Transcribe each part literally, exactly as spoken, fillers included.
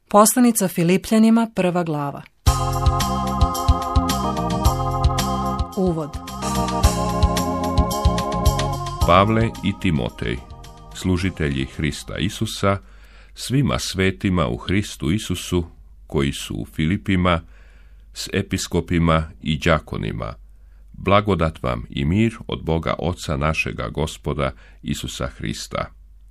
Poslanica Filipljanima, prva glava. Uvod. Pavle i Timotej, služitelji Hrista Isusa, svima svetima u Hristu Isusu, koji su u Filipima, s episkopima i đakonima, blagodat vam i mir od Boga Oca našega Gospoda Isusa Hrista.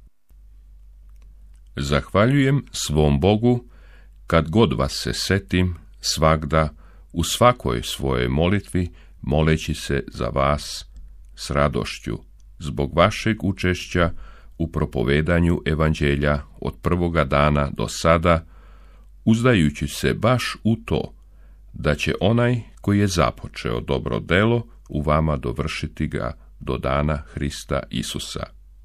Zahvaljujem svom Bogu, kad god vas se setim, svagda, u svakoj svojoj molitvi, moleći se za vas s radošću, zbog vašeg učešća u propovedanju evanđelja od prvoga dana do sada, uzdajući se baš u to, da će onaj koji je započeo dobro delo u vama dovršiti ga do dana Hrista Isusa.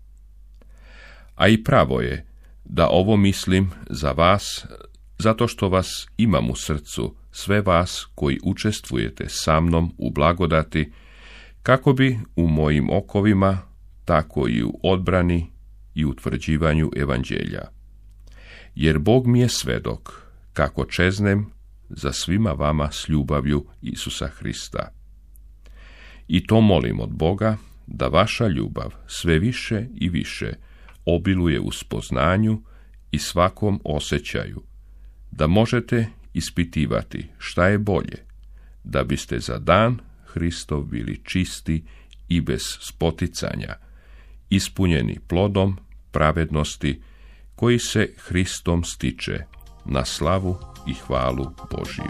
A i pravo je da ovo mislim za vas, zato što vas imam u srcu, sve vas koji učestvujete sa mnom u blagodati, kako bi u mojim okovima, tako i u odbrani i utvrđivanju evanđelja. Jer Bog mi je svedok, kako čeznem za svima vama s ljubavlju Isusa Hrista. I to molim od Boga, da vaša ljubav sve više i više obiluje u spoznanju i svakom osjećaju, da možete ispitivati šta je bolje, da biste za dan Hristov bili čisti i bez spoticanja, ispunjeni plodom pravednosti koji se Hristom stiče na slavu i hvalu Božiju.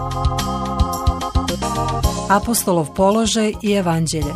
Apostolov položaj i evanđelje.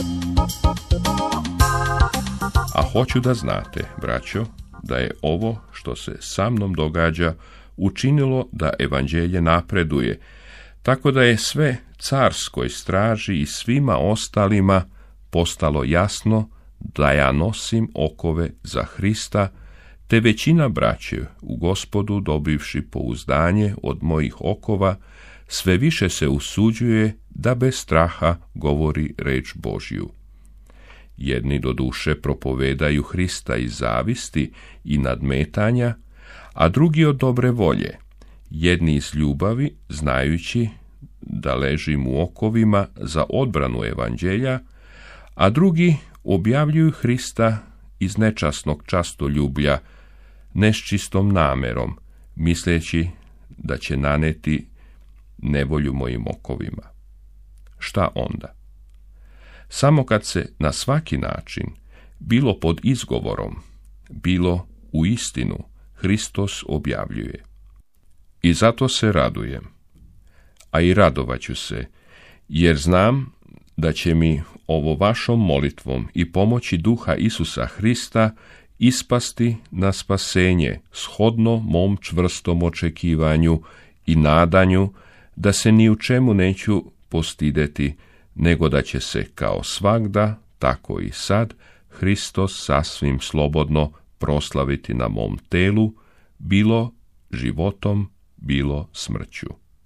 A hoću da znate, braćo, da je ovo što se sa mnom događa učinilo da evanđelje napreduje, tako da je sve carskoj straži i svima ostalima postalo jasno da ja nosim okove za Hrista, te većina braće u Gospodu, dobivši pouzdanje od mojih okova, sve više se usuđuje da bez straha govori reč Božju. Jedni do duše propovedaju Hrista iz zavisti i nadmetanja, a drugi od dobre volje, jedni iz ljubavi, znajući da ležim u okovima za odbranu evanđelja, a drugi objavljuju Hrista iz nečasnog častoljublja, ne s čistom namerom, misleći da će naneti nevolju mojim okovima. Šta onda? Samo kad se na svaki način, bilo pod izgovorom, bilo u istinu, Hristos objavljuje. I zato se radujem, a i radovaću se, jer znam da će mi ovo vašom molitvom i pomoći Duha Isusa Hrista ispasti na spasenje, shodno mom čvrstom očekivanju i nadanju da se ni u čemu neću postideti, nego da će se kao svagda, tako i sad, Hristos sasvim slobodno proslaviti na mom telu, bilo životom, bilo smrću.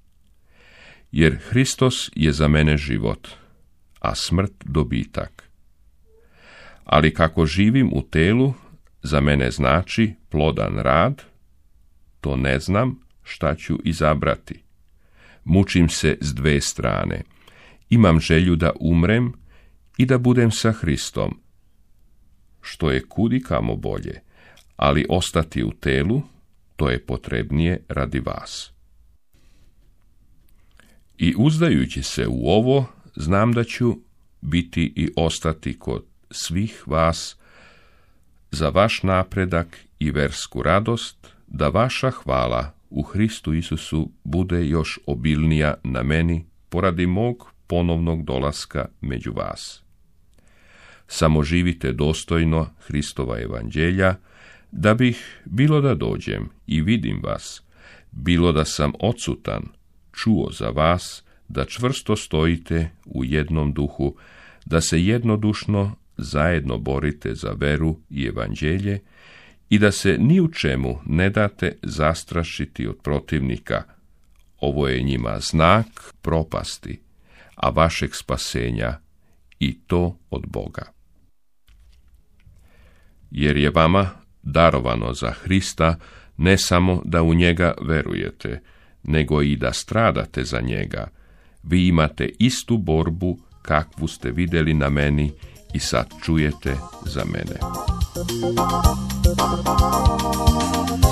Jer Hristos je za mene život, a smrt dobitak. Ali kako živim u telu, za mene znači plodan rad, to ne znam šta ću izabrati. Mučim se s dve strane. Imam želju da umrem i da budem sa Hristom, što je kudikamo bolje, ali ostati u telu, to je potrebnije radi vas. I uzdajući se u ovo, znam da ću biti i ostati kod svih vas za vaš napredak i versku radost, da vaša hvala u Hristu Isusu bude još obilnija na meni poradi mog ponovnog dolaska među vas. Samo živite dostojno Hristova evanđelja, da bih, bilo da dođem i vidim vas, bilo da sam odsutan, čuo za vas, da čvrsto stojite u jednom duhu, da se jednodušno zajedno borite za veru i evanđelje i da se ni u čemu ne date zastrašiti od protivnika. Ovo je njima znak propasti, a vašeg spasenja, i to od Boga. Jer je vama darovano za Hrista ne samo da u njega verujete, nego i da stradate za njega. Vi imate istu borbu kakvu ste vidjeli na meni i sad čujete za mene.